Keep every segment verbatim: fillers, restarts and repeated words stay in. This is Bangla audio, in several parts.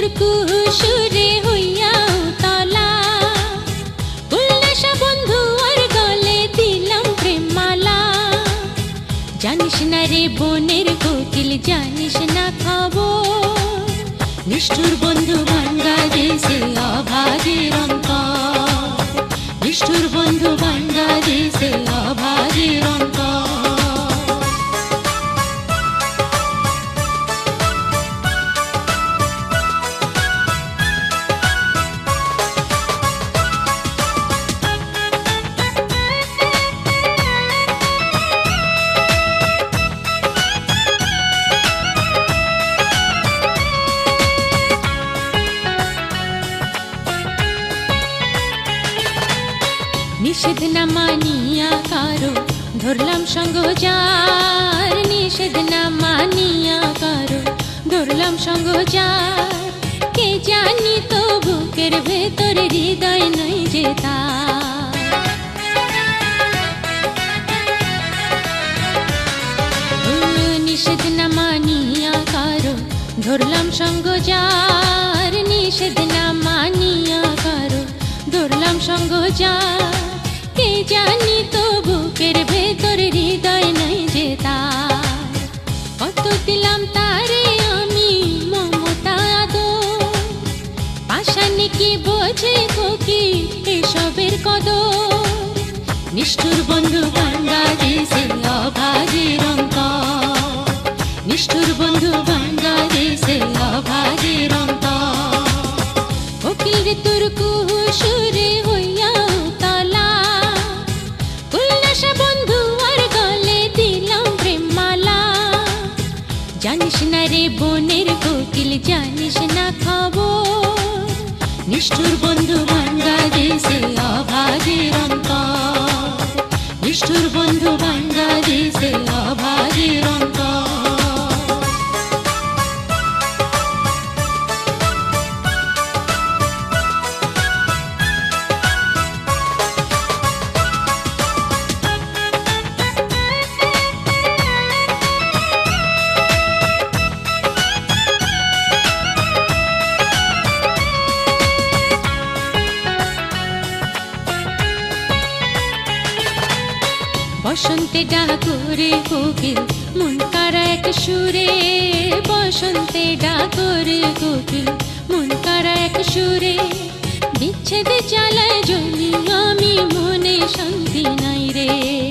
কুহু সুরে হইয়া তলা কুলনাশা বন্ধু আর গলে দিলাম প্রেম মালা। জানিস না রে বনের কোকিল জানিস না খবর নিষ্ঠুর বন্ধু ভাঙ্গা দেশে অভাগের অন্তর। নিষ্ঠুর বন্ধু ভাঙ্গা দেশে অভাগের অন্তর। নিষেধ না মানিয়া কারো ধরলাম সঙ্গ যার। নিষেধ না মানিয়া কারো ধরলাম সঙ্গ যার। কে জানি তো বুকের ভেতর হৃদয় নাই যে তার। নিষেধ না মানিয়া কারো ধরলাম সঙ্গ যার। নিষেধ না মানিয়া কারো ধরলাম সঙ্গ যার। কে জানি তো বুকের ভেতর হৃদয় নাই যে তার। কত দিলাম তারে আমি মমতা আদর। পাশানি কি বোঝে কোকি এসবের কদর। নিষ্ঠুর বন্ধু ভাঙ্গা দেশে অভাগের অন্তর। নিষ্ঠুর বন্ধু ভাঙ্গা দেশে অভাগের অন্তর। কোকিল রে তোর কুহু সুরে হইয়া তলা কুলনাশা বন্ধু আর গলে দিলাম প্রেম মালা। জানিস না রে বনের কোকিল জানিস না খবর নিষ্ঠুর বন্ধু ভাঙ্গা দেশে অভাগের অন্তর। নিষ্ঠুর বন্ধু ভাঙ্গা দেশে অভাগের অন্তর। বসন্তে ডাকরে কোকিল মন কারা এক সুরে। বসন্তে ডাকরে কোকিল মন কারা এক সুরে। বিচ্ছেদ জ্বালায় জ্বলি আমি মনে শান্তি নাই রে।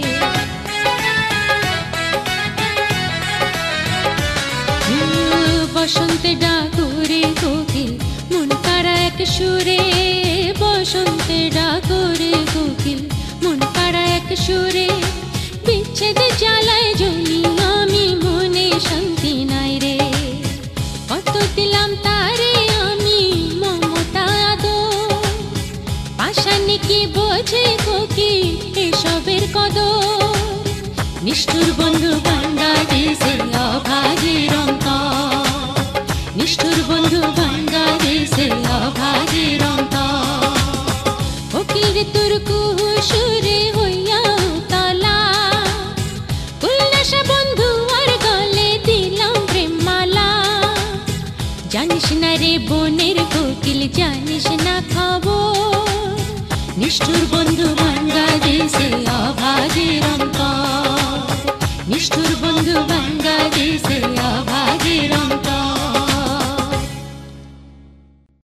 বসন্তে ডাকরে কোকিল মন কারা এক সুরে। বসন্তে ডাকরে কোকিল মন কারা এক সুরে। বিচ্ছেদ জ্বালায় জ্বলি আমি মনে শান্তি নাই রে। কত দিলাম তারে আমি মমতা আদর। পাশানি কি বোঝে কোকি এসবের কদর। নিষ্ঠুর বন্ধু ভাঙ্গা দেশে অভাগের অন্তর। নিষ্ঠুর বন্ধু ভাঙ্গা দেশে অভাগের অন্তর। কোকিল রে তোর কুহু সুরে হইয়া তলা কুলনাশা বন্ধু আর গলে দিলাম প্রেম মালা। জানিস না রে বনের কোকিল জানিস না খবর নিষ্ঠুর বন্ধু ভাঙ্গা দেশে অভাগের অন্তর। নিষ্ঠুর বন্ধু ভাঙ্গা দেশে